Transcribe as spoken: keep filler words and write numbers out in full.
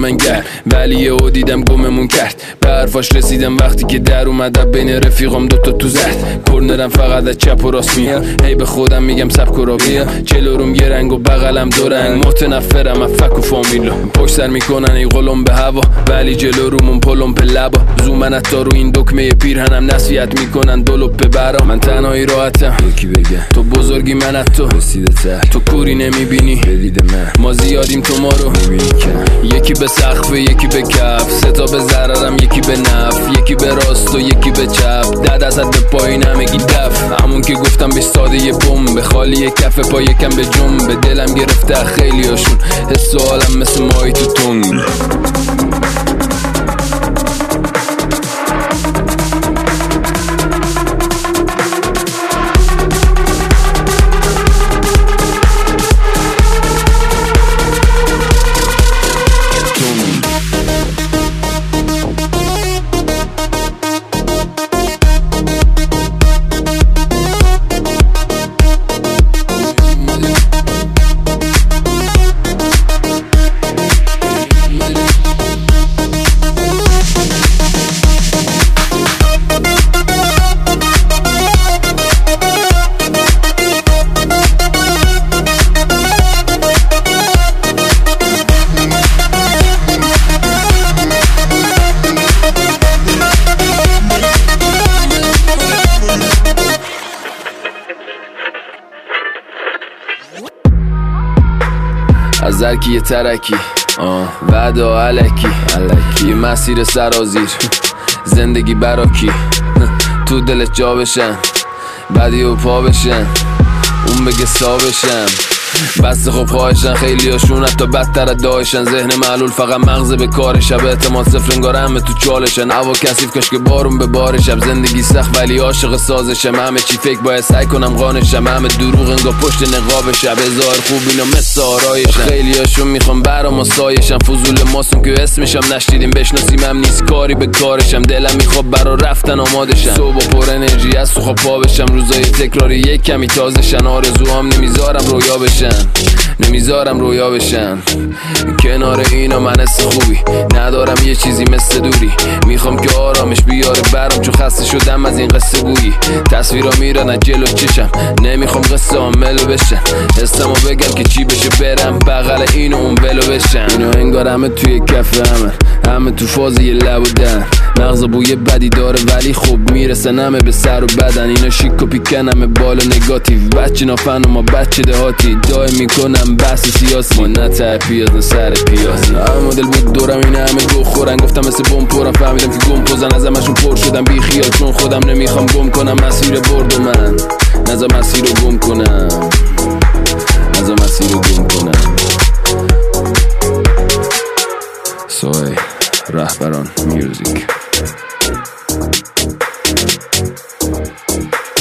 من گرد، ولی یه او دیدم گممون کرد. به حرفاش رسیدم وقتی که در اومد بین رفیقام دوتا تو زد. کرنرم فقط از چپ و راست میاد، هی به خودم میگم سبک و را بیا. جلوروم یه رنگ و بغلم دو رنگ، متنفرم از فک و فامیلا. پشت سر میکنن ای قلم به هوا، ولی جلورومون پلم به لبا. زومن حتی رو این دکمه پیرهنم نصیحت میکنن دلوب به برا. من تنهایی راحتم، یکی بگه تو بزرگی من از تو رسیده تر، تو کوری نمیبینی بدید من، ما زیادیم تو ما رو میبینی کم. یکی به سقف یکی به کف، سه تا به ضررم یکی به نف، یکی به راست و یکی به چپ. ده دست به پایین همگی دف، همون که گفتم به ساده یه بم، به خالی یه کف پا یکم به جنب. به دلم گرفته خیلی هاشون، حس و حالم مثل ماهی تو تنگ. از درکی یه ترکی وعده علکی یه مسیر سرازیر، زندگی براکی تو دلت جا بشن، بعدی و پا بشن، اون بگه سا بشن. بسته خب خواهشن خیلی هاشون حتی بدتر دایشن. ذهن معلول فقط مغز به کار شب، اعتماد صفر انگار همه تو چالشن. هوا کثیف کاش که بارون به بار شب، زندگی سخت ولی عاشق سازشم. همه چی فکر باید سعی کنم قانشم، همه دروغ انگار پشت نقاب شب. هزار خوب اینا مثل آرایشن، خیلی هاشون میخوام برام و سایشم. فضول ماسون که اسمشم نشدیدیم بشناسیم، هم نیست کاری به کارشم. دلم میخواد برا رفتن آمادشم، صبح پر انرژی از تو خواب پا بشم. روزای تکراری یک کمی تازهشن، آرزوام نمیذارم رویا بشن، نمیذارم رویا بشن. کنار اینا من حس خوبی ندارم، یه چیزی مثل دوری. میخوام که آرامش بیاره برام، چون خسته شدم از این قصه گویی. تصویرا میرن از جلو چشم، نمیخوام قصه عاملو بشن. حسمو بگم که چی بشه برم بغل اینو اون بلو بشن. اینا انگار همه توی کف همه، همه تو فاز یه لب و دن. مغز بوی بدی داره ولی خوب میرسن همه به سر و بدن. اینا شیک و پیکن همه بالا نگاتیو، بچه نافن و ما بچه دهاتی. دای میکنم بحث سیاسی، ما نه ته پیاز نه سر پیازی. همه مدل بود دورم اینه همه گو خورن، گفتم مثل بم پرم. فهمیدم که گم پوزن از همشون پر شدم بی خیال، چون خودم نمیخوام گم کنم مسیر برد و من نزا مسیر رو گم کنم، نزا مسیر رو گم کنم. سوی رهبران میوزیک.